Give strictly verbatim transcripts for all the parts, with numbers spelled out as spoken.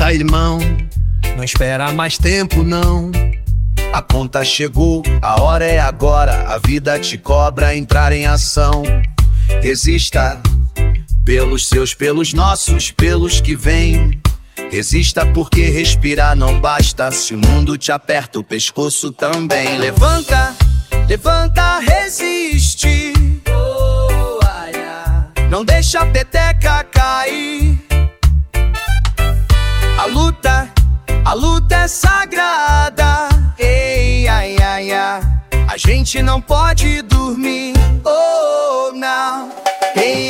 Levanta, irmão, não espera mais tempo não. A conta chegou, a hora é agora. A vida te cobra entrar em ação. Resista pelos seus, pelos nossos, pelos que vêm. Resista porque respirar não basta. Se o mundo te aperta, o pescoço também. Levanta, levanta, resiste. Oh, ai, ai. Não deixa a peteca cair. A luta, a luta é sagrada. Ei, ai, ai, ai. A gente não pode dormir. Oh, não. Ei,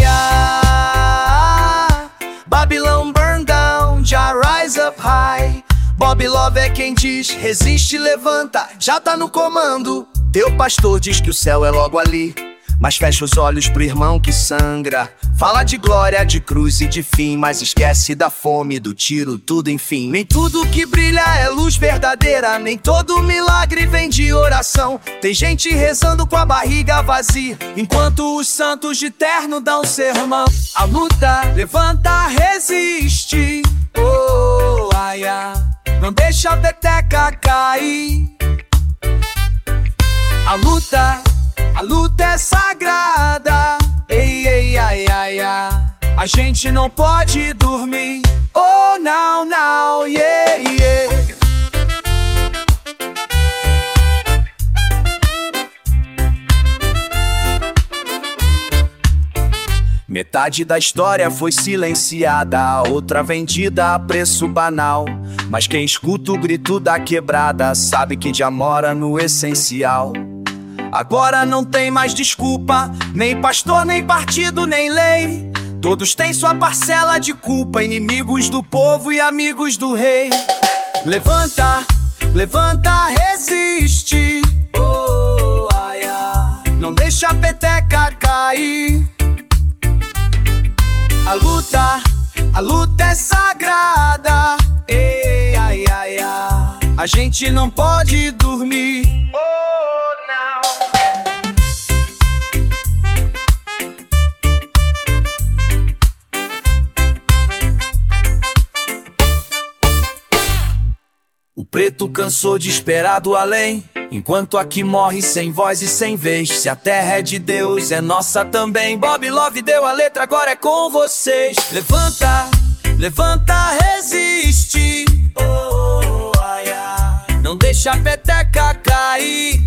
ah, Babylon burn down, já rise up high. Bob Love é quem diz, resiste, levanta, já tá no comando. Teu pastor diz que o céu é logo ali, mas fecha os olhos pro irmão que sangra. Fala de glória, de cruz e de fim, mas esquece da fome, do tiro, tudo enfim. Nem tudo que brilha é luz verdadeira, nem todo milagre vem de oração. Tem gente rezando com a barriga vazia, enquanto os santos de terno dão sermão. A luta, levanta, resiste. Oh, ai, ai. Não deixa a peteca cair. A luta, a luta é sagrada. Ei, ei, ai, ai, ai. A gente não pode dormir. Oh, não, não, yeah, yeah. Metade da história foi silenciada, a outra vendida a preço banal. Mas quem escuta o grito da quebrada sabe que já mora no essencial. Agora não tem mais desculpa, nem pastor, nem partido, nem lei. Todos têm sua parcela de culpa, inimigos do povo e amigos do rei. Levanta, levanta, resiste. Oh, ai, ai. Não deixa a peteca cair. A luta, a luta é sagrada. Ei, ai, ai, ai. A gente não pode dormir. Oh, não. O preto cansou de esperar do além, enquanto aqui morre sem voz e sem vez. Se a terra é de Deus, é nossa também. Bob Love deu a letra, agora é com vocês. Levanta, levanta, resiste. Oh, ai, ai. Não deixa a peteca cair.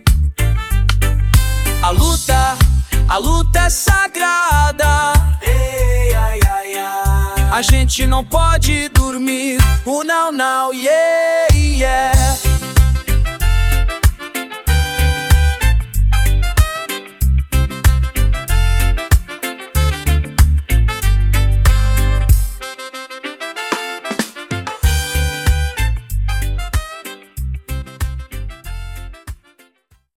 A luta, a luta é sagrada. Ei, ai, ai, ai. A gente não pode dormir. Oh, não, não, yeah, yeah.